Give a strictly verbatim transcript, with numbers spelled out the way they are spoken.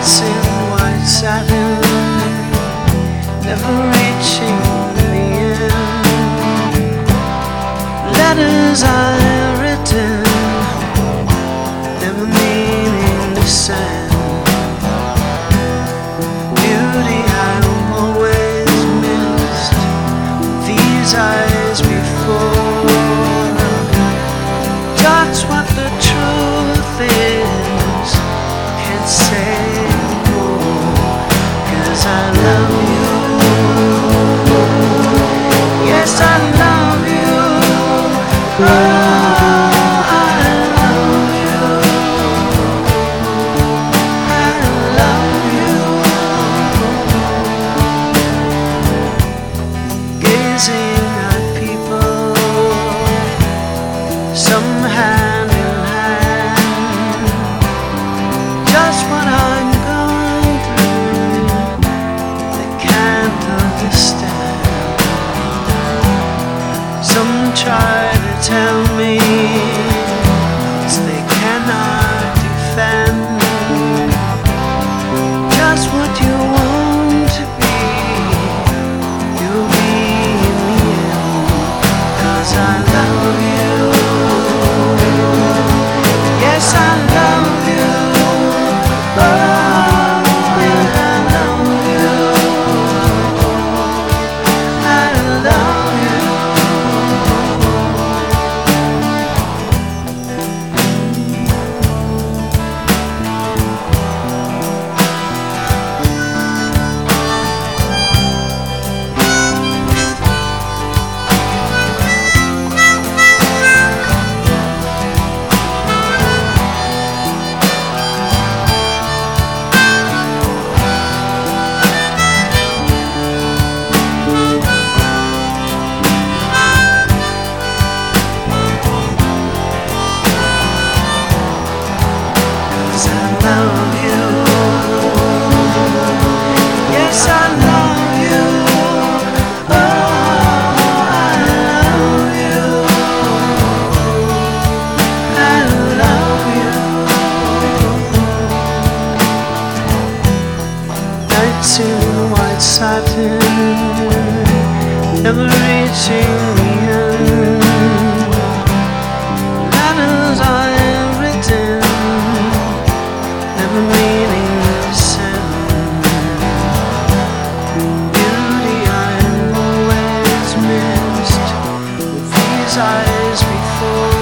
Nights in white satin, never reaching the end. Letters I've written, never meaning to send. Beauty I've always missed, these eyes before. That's what the truth is, can't say more, 'cause I love you. Yes, I love you. Oh, I love you. I love you. Gazing at people, some hand in hand, just what I'm going through, they can't understand. Some try to tell me thoughts they cannot defend. Just what you want to be, you'll be in the end, 'cause I love you. Yes, I love you. Oh, I love you. I love you. Nights in white satin, never reaching the end. Letters I've written, never meaning to send. Beauty I've always missed, with these eyes before.